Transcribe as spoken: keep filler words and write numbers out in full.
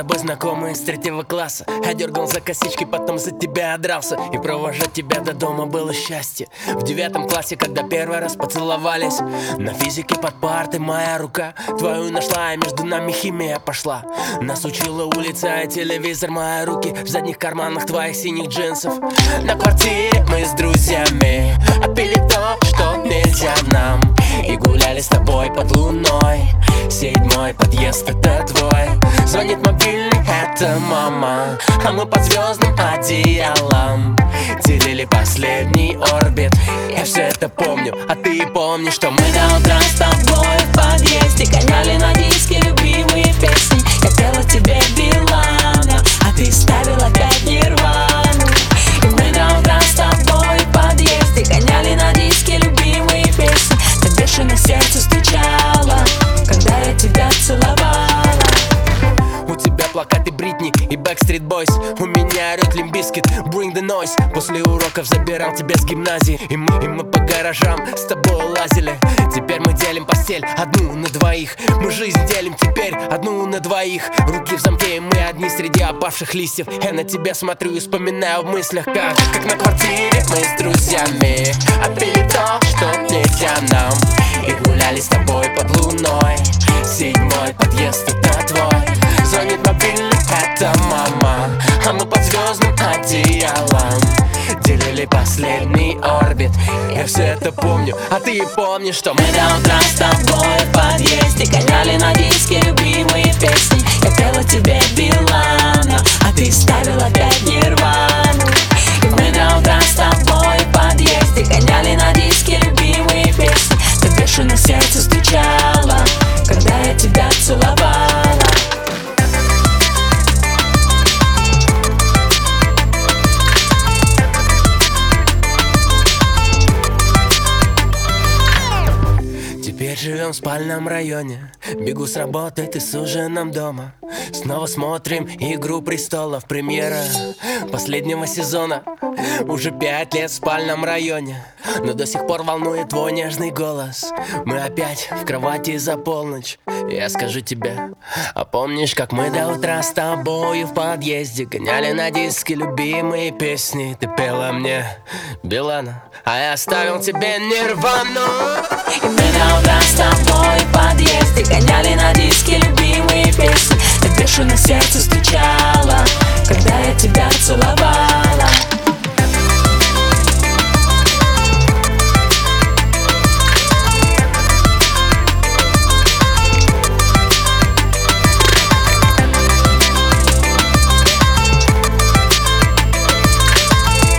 тобой знакомый с третьего класса. Я дергал за косички, потом за тебя дрался. И провожать тебя до дома было счастье. В девятом классе, когда первый раз поцеловались, на физике под партой моя рука твою нашла, и между нами химия пошла. Нас учила улица и телевизор, мои руки в задних карманах твоих синих джинсов. На квартире мы с друзьями опили то, что нельзя нам, и гуляли с тобой под луной. Седьмой подъезд, это твой. Звонит мобильный, это мама, а мы под звездным одеялом делили последний орбит. Я все это помню, а ты помнишь, что мы до утра с тобой в подъезде гоняли на диске любимые песни. Я пела тебе Билана, а ты ставил опять Нирвану. И мы до утра с тобой в подъезде гоняли на диске любимые песни. Так бешено сердце стучало, когда я тебя целовала. У тебя плакаты Бритни и Backstreet Boys, у меня орёт Limp Bizkit, Bring the Noise. После уроков забирал тебя с гимназии, и мы, и мы по гаражам с тобой лазили. Теперь мы делим постель одну на двоих. Мы жизнь делим теперь одну на двоих. Руки в замке, и мы одни среди опавших листьев. Я на тебя смотрю и вспоминаю в мыслях, как, как на квартире мы с друзьями отпили то, что нельзя нам, и гуляли с тобой под луной. Седьмой подъезд, это твой. Звонит мобильный, это мама, а мы под звездным одеялом делили последний орбит. Я все это помню, а ты помнишь, что мы до утра с тобой в подъезде гоняли на диске любимые песни. Я пела тебе Билана, а ты ставил опять Нирвану. И мы до утра с тобой в подъезде гоняли на диске любимые песни. Так бешено сердце стучало, когда я тебя целовала. Теперь живем в спальном районе, бегу с работы, ты с ужином дома. Снова смотрим «Игру престолов», премьера последнего сезона. Уже пять лет в спальном районе, но до сих пор волнует твой нежный голос. Мы опять в кровати за полночь. Я скажу тебе, а помнишь, как мы до утра с тобою в подъезде гоняли на диске любимые песни? Ты пела мне Билана, а я оставил тебе Нирвану. И мы до утра с тобой в подъезде гоняли на диске любимые песни. Так бешено сердце стучало, когда я тебя целовала.